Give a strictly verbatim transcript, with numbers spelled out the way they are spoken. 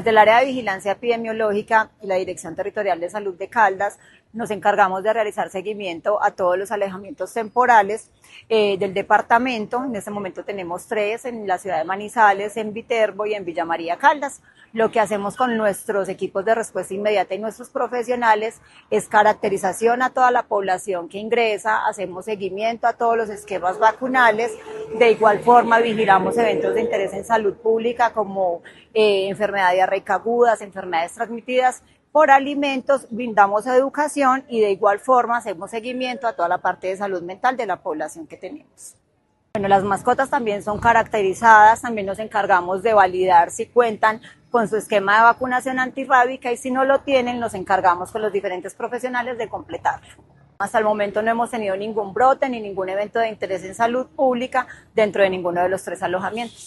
Desde el área de vigilancia epidemiológica y la Dirección Territorial de Salud de Caldas nos encargamos de realizar seguimiento a todos los alejamientos temporales eh, del departamento. En este momento tenemos tres en la ciudad de Manizales, en Viterbo y en Villa María Caldas. Lo que hacemos con nuestros equipos de respuesta inmediata y nuestros profesionales es caracterización a toda la población que ingresa, hacemos seguimiento a todos los esquemas vacunales, de igual forma vigilamos eventos de interés en salud pública como eh, enfermedad diarreica agudas, enfermedades transmitidas por alimentos, brindamos educación y de igual forma hacemos seguimiento a toda la parte de salud mental de la población que tenemos. Bueno, las mascotas también son caracterizadas, también nos encargamos de validar si cuentan con su esquema de vacunación antirrábica y si no lo tienen, nos encargamos con los diferentes profesionales de completarlo. Hasta el momento no hemos tenido ningún brote ni ningún evento de interés en salud pública dentro de ninguno de los tres alojamientos.